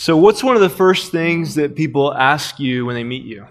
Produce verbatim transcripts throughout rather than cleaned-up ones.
So what's one of the first things that people ask you when they meet you?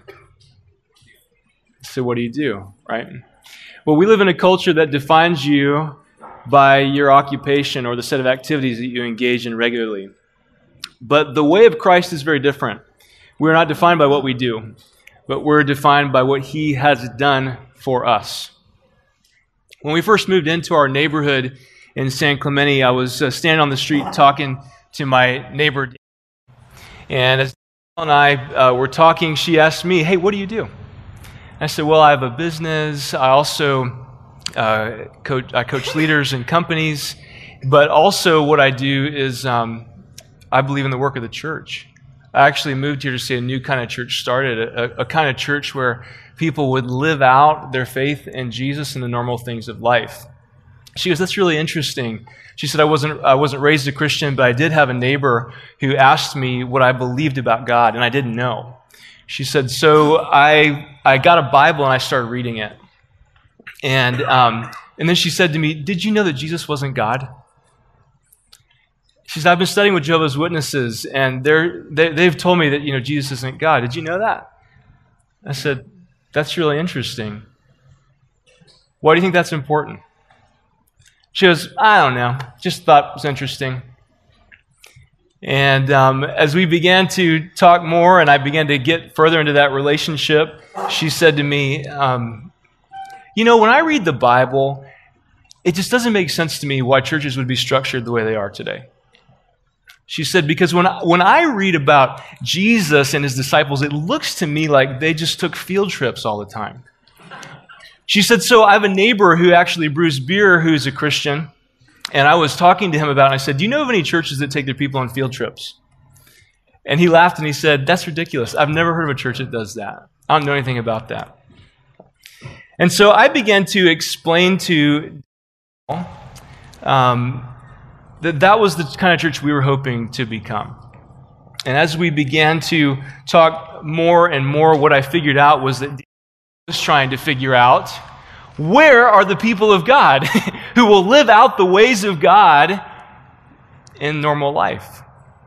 So what do you do, right? Well, we live in a culture that defines you by your occupation or the set of activities that you engage in regularly. But the way of Christ is very different. We're not defined by what we do, but we're defined by what He has done for us. When we first moved into our neighborhood in San Clemente, I was uh, standing on the street talking to my neighbor. And as and I uh, were talking, she asked me, "Hey, what do you do?" I said, "Well, I have a business. I also uh, coach, I coach leaders in companies, but also what I do is um, I believe in the work of the church. I actually moved here to see a new kind of church started, a, a kind of church where people would live out their faith in Jesus and the normal things of life." She goes, "That's really interesting." She said, I wasn't, I wasn't raised a Christian, but I did have a neighbor who asked me what I believed about God, and I didn't know. She said, so I I got a Bible and I started reading it. And um, and then she said to me, "Did you know that Jesus wasn't God?" She said, "I've been studying with Jehovah's Witnesses, and they're, they, they've told me that, you know, Jesus isn't God. Did you know that?" I said, "That's really interesting. Why do you think that's important?" She goes, "I don't know. Just thought it was interesting." And um, as we began to talk more and I began to get further into that relationship, she said to me, um, "You know, when I read the Bible, it just doesn't make sense to me why churches would be structured the way they are today." She said, "Because when I, when I read about Jesus and His disciples, it looks to me like they just took field trips all the time." She said, "So I have a neighbor who actually brews beer who's a Christian, and I was talking to him about it, and I said, 'Do you know of any churches that take their people on field trips?' And he laughed and he said, 'That's ridiculous. I've never heard of a church that does that. I don't know anything about that.'" And so I began to explain to um, that that was the kind of church we were hoping to become. And as we began to talk more and more, what I figured out was that was trying to figure out, where are the people of God who will live out the ways of God in normal life?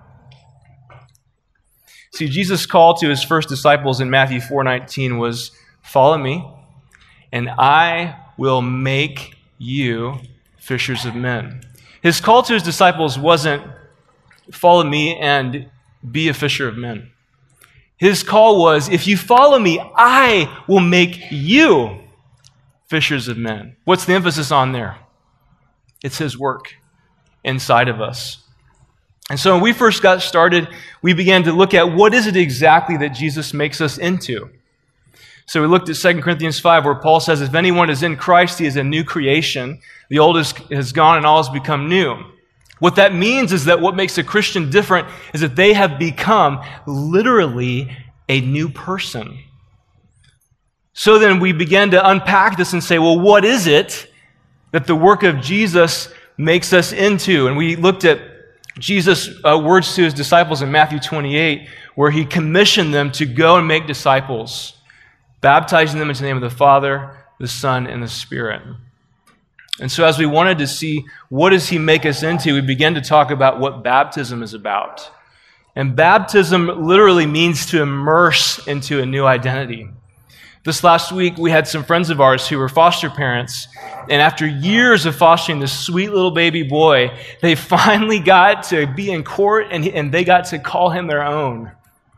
See, Jesus' call to His first disciples in Matthew four nineteen was, "Follow me, and I will make you fishers of men." His call to His disciples wasn't, "Follow me and be a fisher of men." His call was, "If you follow me, I will make you fishers of men." What's the emphasis on there? It's His work inside of us. And so when we first got started, we began to look at what is it exactly that Jesus makes us into. So we looked at Second Corinthians five, where Paul says, "If anyone is in Christ, he is a new creation. The old is, has gone and all has become new." What that means is that what makes a Christian different is that they have become literally a new person. So then we began to unpack this and say, well, what is it that the work of Jesus makes us into? And we looked at Jesus' uh, words to His disciples in Matthew twenty-eight, where He commissioned them to go and make disciples, baptizing them into the name of the Father, the Son, and the Spirit. And so as we wanted to see what does He make us into, we began to talk about what baptism is about. And baptism literally means to immerse into a new identity. This last week, we had some friends of ours who were foster parents, and after years of fostering this sweet little baby boy, they finally got to be in court, and, and they got to call him their own.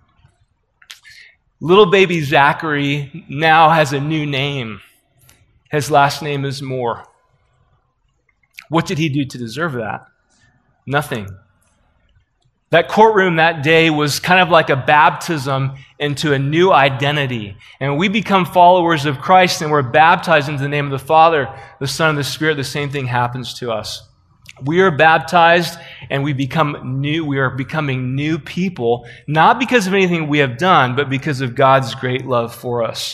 Little baby Zachary now has a new name. His last name is Moore. What did he do to deserve that? Nothing. That courtroom that day was kind of like a baptism into a new identity. And when we become followers of Christ and we're baptized into the name of the Father, the Son, and the Spirit, the same thing happens to us. We are baptized and we become new. We are becoming new people, not because of anything we have done, but because of God's great love for us.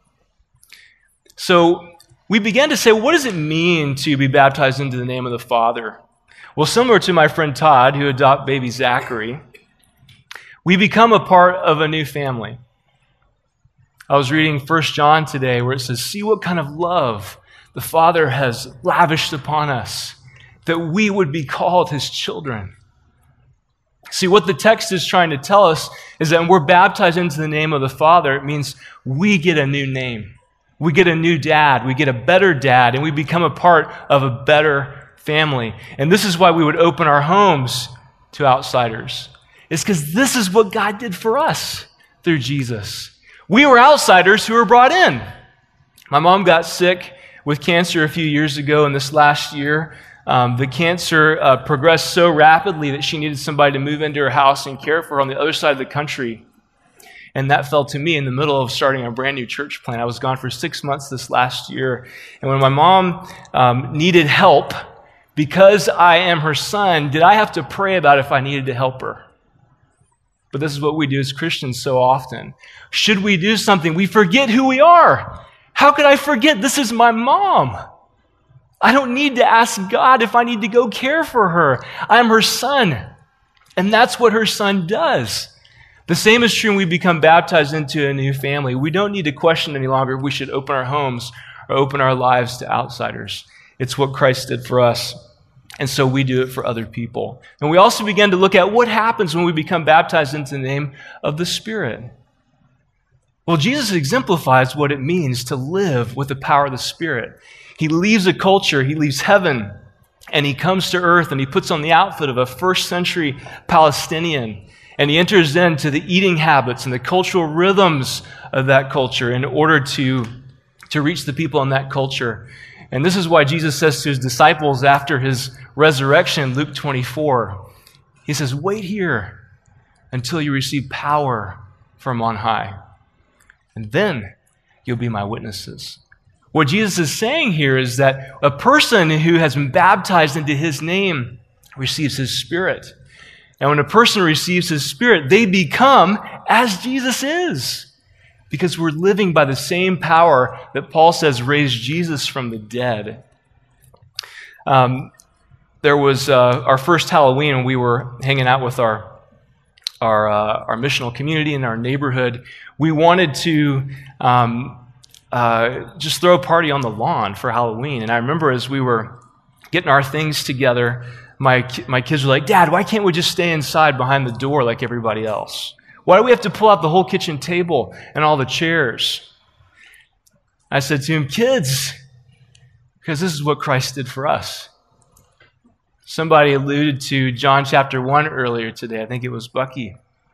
So we began to say, what does it mean to be baptized into the name of the Father? Well, similar to my friend Todd, who adopted baby Zachary, we become a part of a new family. I was reading First John today where it says, "See what kind of love the Father has lavished upon us, that we would be called His children." See, what the text is trying to tell us is that when we're baptized into the name of the Father, it means we get a new name. We get a new dad. We get a better dad, and we become a part of a better family. And this is why we would open our homes to outsiders. It's because this is what God did for us through Jesus. We were outsiders who were brought in. My mom got sick with cancer a few years ago, and this last year, Um, the cancer uh, progressed so rapidly that she needed somebody to move into her house and care for her on the other side of the country. And that fell to me in the middle of starting a brand new church plant. I was gone for six months this last year. And when my mom um, needed help, because I am her son, did I have to pray about if I needed to help her? But this is what we do as Christians so often. Should we do something, we forget who we are. How could I forget this is my mom? I don't need to ask God if I need to go care for her. I'm her son. And that's what her son does. The same is true when we become baptized into a new family. We don't need to question any longer if we should open our homes or open our lives to outsiders. It's what Christ did for us. And so we do it for other people. And we also begin to look at what happens when we become baptized into the name of the Spirit. Well, Jesus exemplifies what it means to live with the power of the Spirit. He leaves a culture, he leaves heaven, and he comes to earth and he puts on the outfit of a first century Palestinian. And he enters into the eating habits and the cultural rhythms of that culture in order to, to reach the people in that culture. And this is why Jesus says to his disciples after his resurrection, Luke twenty-four, he says, wait here until you receive power from on high. And then you'll be my witnesses. What Jesus is saying here is that a person who has been baptized into his name receives his Spirit. And when a person receives his Spirit, they become as Jesus is. Because we're living by the same power that Paul says raised Jesus from the dead. Um, there was uh, our first Halloween, and we were hanging out with our our uh, our missional community in our neighborhood. We wanted to um, Uh, just throw a party on the lawn for Halloween. And I remember as we were getting our things together, my my kids were like, Dad, why can't we just stay inside behind the door like everybody else? Why do we have to pull out the whole kitchen table and all the chairs? I said to him, kids, because this is what Christ did for us. Somebody alluded to John chapter one earlier today. I think it was Bucky.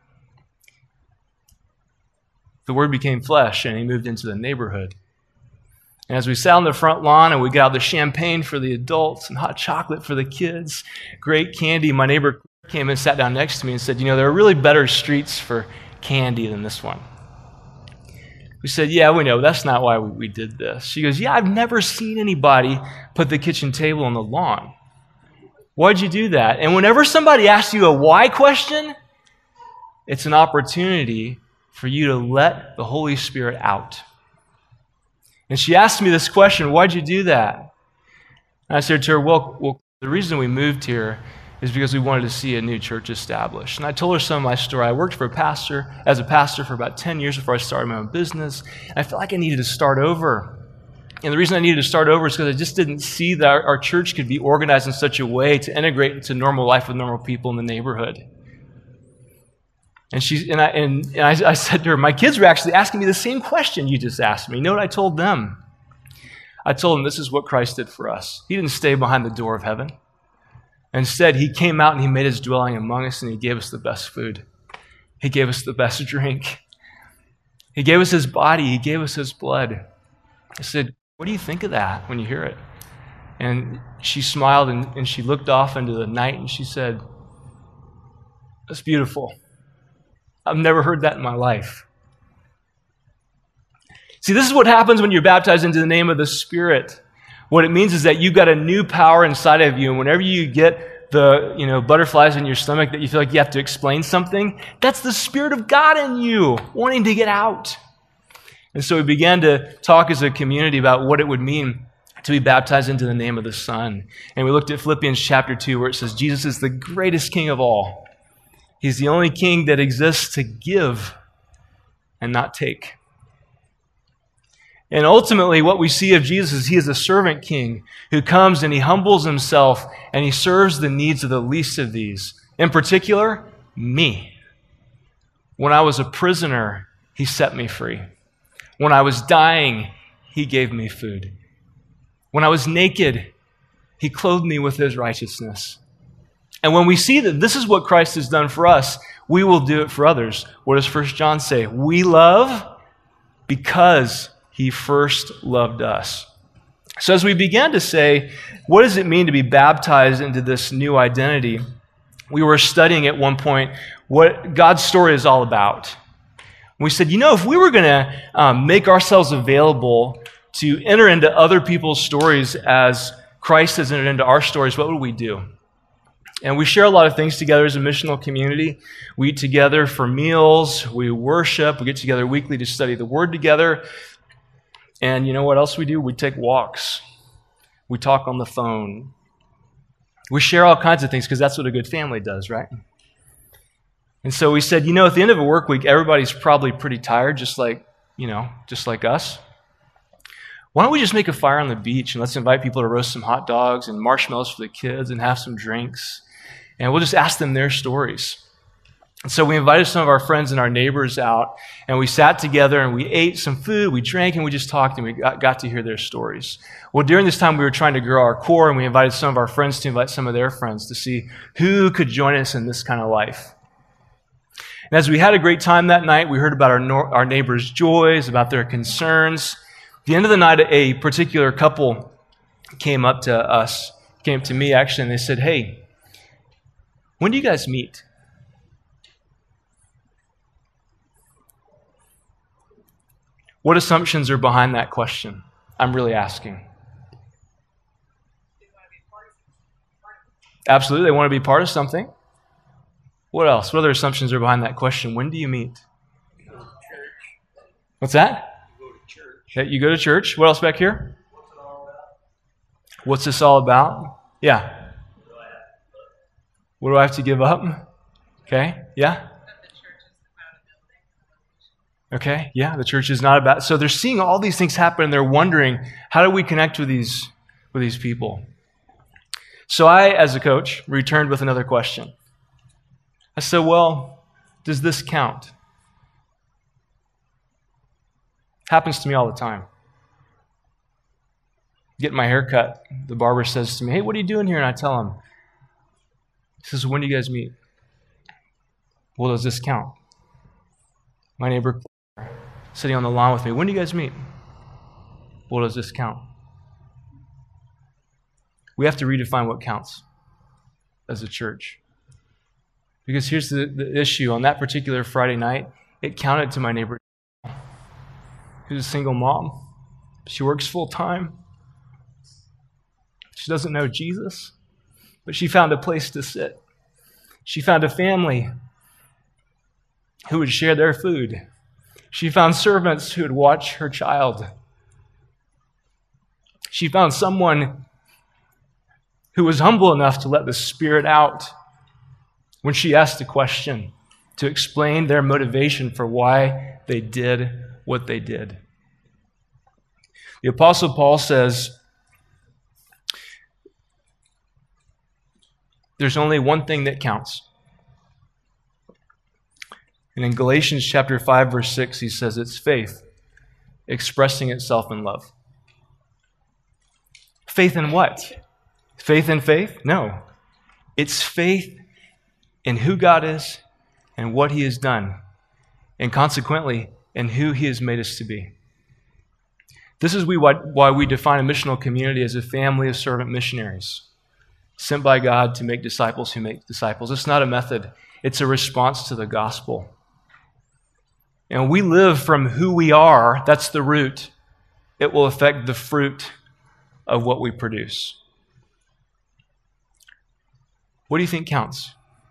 The Word became flesh, and he moved into the neighborhood. And as we sat on the front lawn, and we got out the champagne for the adults and hot chocolate for the kids, great candy, my neighbor came and sat down next to me and said, you know, there are really better streets for candy than this one. We said, yeah, we know. That's not why we, we did this. She goes, yeah, I've never seen anybody put the kitchen table on the lawn. Why'd you do that? And whenever somebody asks you a why question, it's an opportunity for you to let the Holy Spirit out. And she asked me this question, why'd you do that? And I said to her, well, well, the reason we moved here is because we wanted to see a new church established. And I told her some of my story. I worked for a pastor, as a pastor for about ten years before I started my own business. And I felt like I needed to start over. And the reason I needed to start over is because I just didn't see that our, our church could be organized in such a way to integrate into normal life with normal people in the neighborhood. And she and I and, and I, I said to her, my kids were actually asking me the same question you just asked me. You know what I told them? I told them this is what Christ did for us. He didn't stay behind the door of heaven. Instead, he came out and he made his dwelling among us, and he gave us the best food. He gave us the best drink. He gave us his body. He gave us his blood. I said, what do you think of that when you hear it? And she smiled, and, and she looked off into the night, and she said, that's beautiful. I've never heard that in my life. See, this is what happens when you're baptized into the name of the Spirit. What it means is that you've got a new power inside of you, and whenever you get the, you know, butterflies in your stomach that you feel like you have to explain something, that's the Spirit of God in you wanting to get out. And so we began to talk as a community about what it would mean to be baptized into the name of the Son. And we looked at Philippians chapter two, where it says Jesus is the greatest King of all. He's the only king that exists to give and not take. And ultimately, what we see of Jesus is he is a servant king who comes and he humbles himself and he serves the needs of the least of these. In particular, me. When I was a prisoner, he set me free. When I was dying, he gave me food. When I was naked, he clothed me with his righteousness. And when we see that this is what Christ has done for us, we will do it for others. What does First John say? We love because he first loved us. So as we began to say, what does it mean to be baptized into this new identity? We were studying at one point what God's story is all about. We said, you know, if we were going to um, make ourselves available to enter into other people's stories as Christ has entered into our stories, what would we do? And we share a lot of things together as a missional community. We eat together for meals. We worship. We get together weekly to study the Word together. And you know what else we do? We take walks. We talk on the phone. We share all kinds of things because that's what a good family does, right? And so we said, you know, at the end of a work week, everybody's probably pretty tired, just like, you know, just like us. Why don't we just make a fire on the beach and let's invite people to roast some hot dogs and marshmallows for the kids and have some drinks. And we'll just ask them their stories. And so we invited some of our friends and our neighbors out, and we sat together and we ate some food, we drank, and we just talked, and we got, got to hear their stories. Well, during this time, we were trying to grow our core, and we invited some of our friends to invite some of their friends to see who could join us in this kind of life. And as we had a great time that night, we heard about our, no- our neighbors' joys, about their concerns. At the end of the night, a particular couple came up to us, came to me actually, and they said, hey, when do you guys meet? What assumptions are behind that question? I'm really asking. Absolutely, they want to be part of something. What else? What other assumptions are behind that question? When do you meet? You go to church. What's that? You go to church. Okay, you go to church. What else back here? What's it all about? What's this all about? Yeah. What do I have to give up? Okay, yeah. Okay, yeah, the church is not about. So they're seeing all these things happen, and they're wondering, how do we connect with these with these people? So I, as a coach, returned with another question. I said, well, does this count? Happens to me all the time. Getting my hair cut, the barber says to me, hey, what are you doing here? And I tell him. He says, when do you guys meet? Well, does this count? My neighbor sitting on the lawn with me, when do you guys meet? Well, does this count? We have to redefine what counts as a church. Because here's the, the issue. On that particular Friday night, it counted to my neighbor who's a single mom. She works full time. She doesn't know Jesus, but she found a place to sit. She found a family who would share their food. She found servants who would watch her child. She found someone who was humble enough to let the Spirit out when she asked a question, to explain their motivation for why they did what they did. The Apostle Paul says, there's only one thing that counts. And in Galatians chapter five, verse six, he says it's faith expressing itself in love. Faith in what? Faith in faith? No. It's faith in who God is and what he has done, and consequently, in who he has made us to be. This is why we define a missional community as a family of servant missionaries, sent by God to make disciples who make disciples. It's not a method. It's a response to the gospel. And we live from who we are. That's the root. It will affect the fruit of what we produce. What do you think counts?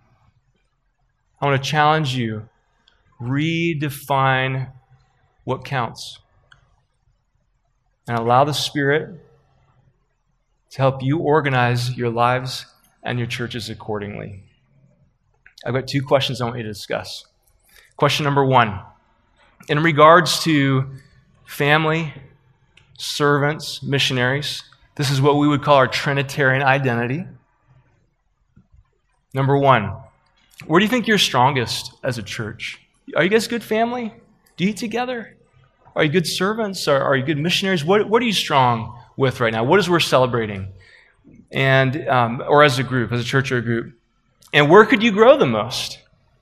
I want to challenge you. Redefine what counts. And allow the Spirit to help you organize your lives and your churches accordingly. I've got two questions I want you to discuss. Question number one. In regards to family, servants, missionaries, this is what we would call our Trinitarian identity. Number one, Where do you think you're strongest as a church? Are you guys good family? Do you eat together? Are you good servants? Are, are you good missionaries? What, what are you strong with right now? What is we're celebrating? And um, or as a group, as a church or a group? And where could you grow the most?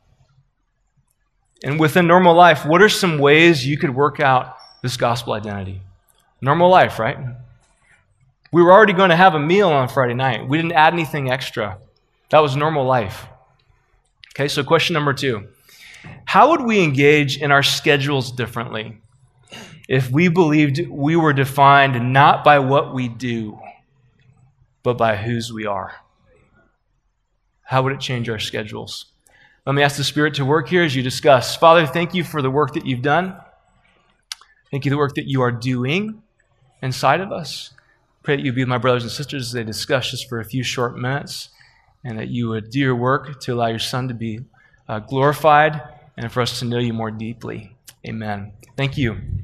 And within normal life, what are some ways you could work out this gospel identity? Normal life, right? We were already going to have a meal on Friday night. We didn't add anything extra. That was normal life. Okay, so question number two. How would we engage in our schedules differently if we believed we were defined not by what we do, but by whose we are? How would it change our schedules? Let me ask the Spirit to work here as you discuss. Father, thank you for the work that you've done. Thank you for the work that you are doing inside of us. Pray that you be with my brothers and sisters as they discuss just for a few short minutes, and that you would do your work to allow your Son to be uh, glorified and for us to know you more deeply. Amen. Thank you.